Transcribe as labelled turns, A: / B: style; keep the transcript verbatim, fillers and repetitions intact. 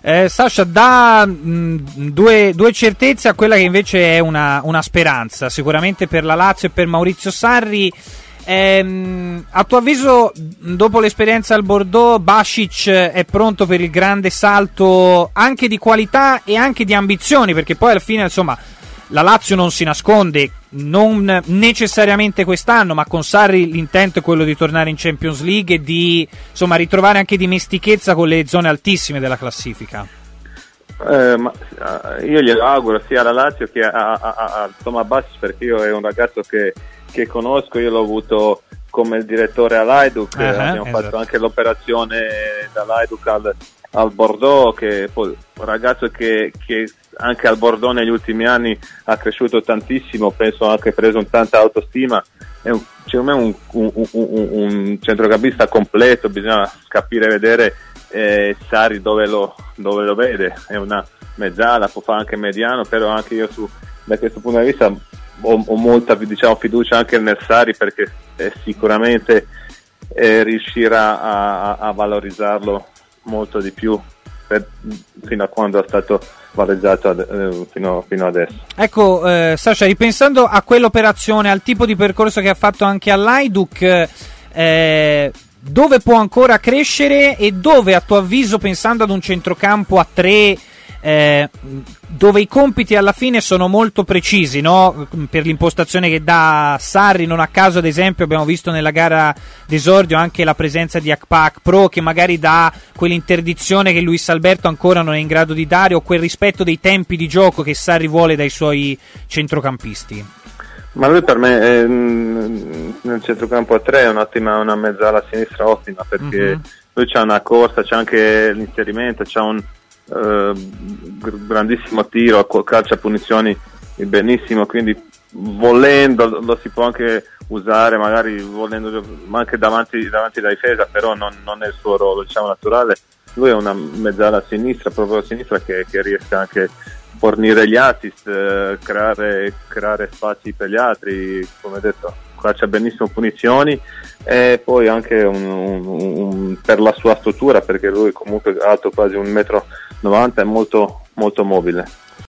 A: Eh, Sasha dà mh, due, due certezze a quella che invece è una, una speranza, sicuramente per la Lazio e per Maurizio Sarri. Ehm, a tuo avviso, dopo l'esperienza al Bordeaux, Basic è pronto per il grande salto anche di qualità e anche di ambizioni? Perché poi alla fine, insomma, la Lazio non si nasconde, non necessariamente quest'anno, ma con Sarri l'intento è quello di tornare in Champions League e di, insomma, ritrovare anche dimestichezza con le zone altissime della classifica.
B: Eh, ma, io glielo auguro sia alla Lazio che a, a, a, a Thomas Basic, perché io è un ragazzo che, che conosco, io l'ho avuto come il direttore all'Hajduk, uh-huh, abbiamo esatto. fatto anche l'operazione dall'Hajduk al, al Bordeaux, che poi un ragazzo che, che anche al Bordeaux negli ultimi anni ha cresciuto tantissimo, penso anche preso tanta autostima, è un, secondo me un, un, un, un centrocampista completo, bisogna capire e vedere eh, Sarri dove lo, dove lo vede, è una mezzala, può fare anche mediano, però anche io su, da questo punto di vista ho, ho molta, diciamo, fiducia anche nel Sarri, perché eh, sicuramente eh, riuscirà a, a valorizzarlo molto di più per, fino a quando è stato valorizzato ad, eh, fino, fino adesso.
A: Ecco, eh, Sasha, ripensando a quell'operazione, al tipo di percorso che ha fatto anche all'Hajduk, eh, dove può ancora crescere e dove, a tuo avviso, pensando ad un centrocampo a tre, eh, dove i compiti alla fine sono molto precisi, no? Per l'impostazione che dà Sarri, non a caso ad esempio abbiamo visto nella gara d'esordio anche la presenza di Akpa Pro, che magari dà quell'interdizione che Luis Alberto ancora non è in grado di dare, o quel rispetto dei tempi di gioco che Sarri vuole dai suoi centrocampisti.
B: Ma lui per me è, nel centrocampo a tre è un'ottima, una mezzala a sinistra ottima, perché uh-huh. lui c'ha una corsa, c'ha anche l'inserimento, c'ha un Uh, grandissimo tiro, calcia punizioni benissimo, quindi volendo lo si può anche usare, magari volendo anche davanti, davanti alla difesa, però non, non è il suo ruolo, diciamo, naturale. Lui è una mezzala a sinistra, proprio a sinistra, che, che riesca anche a fornire gli assist, eh, creare, creare spazi per gli altri, come detto, calcia benissimo punizioni, e poi anche un, un, un, per la sua struttura, perché lui comunque è alto quasi un metro novanta, è molto molto mobile.